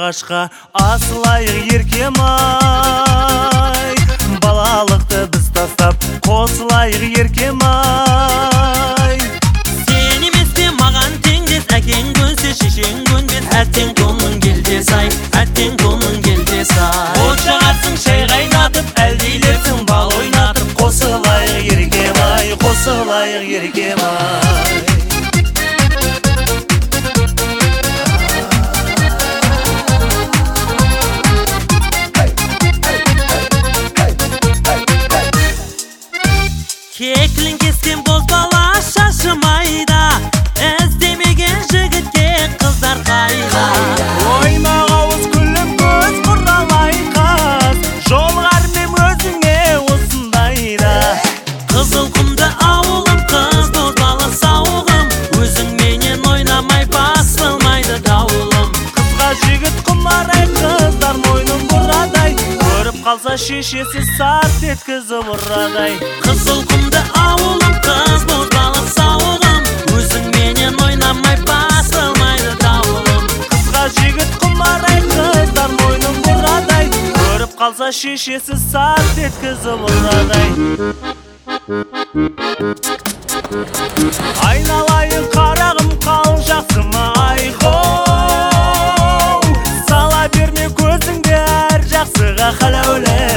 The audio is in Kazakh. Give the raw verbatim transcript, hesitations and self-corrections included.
ағашқа асылайық еркем-ай. Балалықты біз тастап қосылайық еркем-ай. Сен емес пе маған теңдес, әкең көнсе шешең көнбес. Әттең тонның келдес-ай, әттең тонның келдес-ай. От жағарсың шай қайнатып, әлдейлерсің бал ойнатып. Қосылайық еркем-ай, қосылайық еркем-ай. Кеклін кескен боз бала шашым айда, іздемеген жігітке қыздар қайда. Ойнақ ауыз күлім көз құралай қыз, жолғармем өзіңе осындайда. Қызыл құмды ауылым, қыз боз бала сауығым, өзің менен ойнамай басылмайды дауылым. Қызға жігіт құмарай, қыздар мойнын бұрадай, көріп қалса шешесі сарт еткізіп ұрадай. Қызыл құмды ауылым, қыз боз бала сауығым, өзің менен ойнамай басылмайды дауылым. Қызға жігіт құмарай, қыздар мойнын бұрадай, көріп қалса шешесі сарт еткізіп ұрадай. Айналайын қарағым, қалың жақсы ма айхоу, сала берме көзіңді әр жақсыға қаләуле.